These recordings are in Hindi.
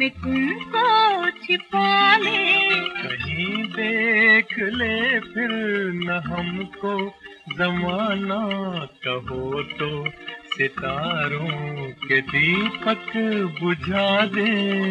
में तुमको छिपा ले। कहीं देख ले फिर न हमको जमाना, कहो तो सितारों के दीपक बुझा दे।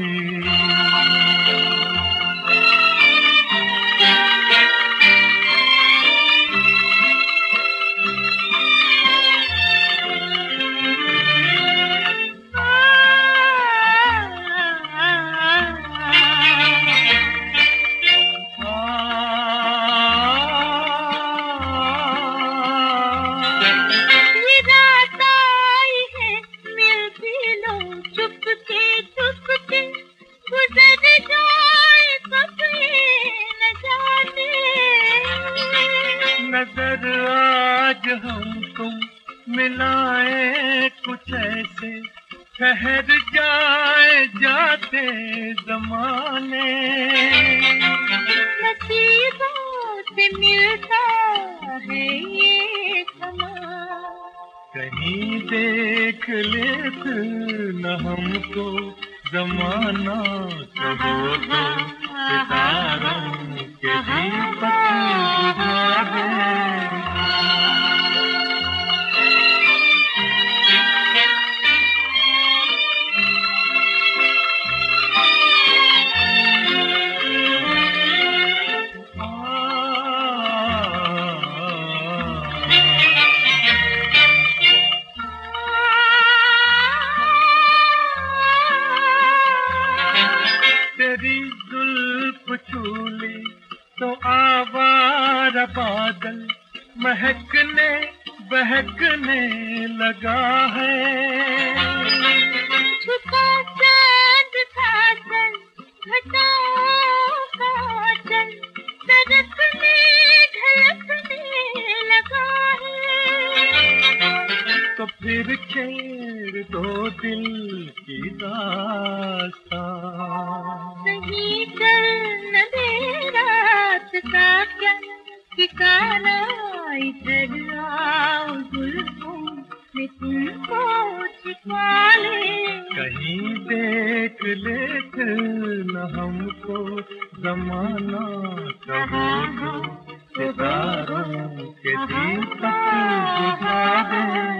नजर आज हम तुम मिलाए कुछ ऐसे, ठहर जाए जाते जमाने। नसीबों से मिलता है ये समा, कहीं देख ले फिर न हमको जमाना, कहो तो सितारों के दीपक बुझा दे। तेरी जुल्फ छूली तो आवारा बादल महकने बहकने लगा है। छुपा चांद था चल घटाओं का चल, सरकने ढलकने लगा है। तो फिर छेड़ दो दिल की दास्तां, सही चल न दे रात का क्या ठिकाना। इधर आओ जुल्फों में तुमको छिपा ले। कहीं देख ले फिर न हमको जमाना, कहो तो सितारों के दीपक बुझा दे।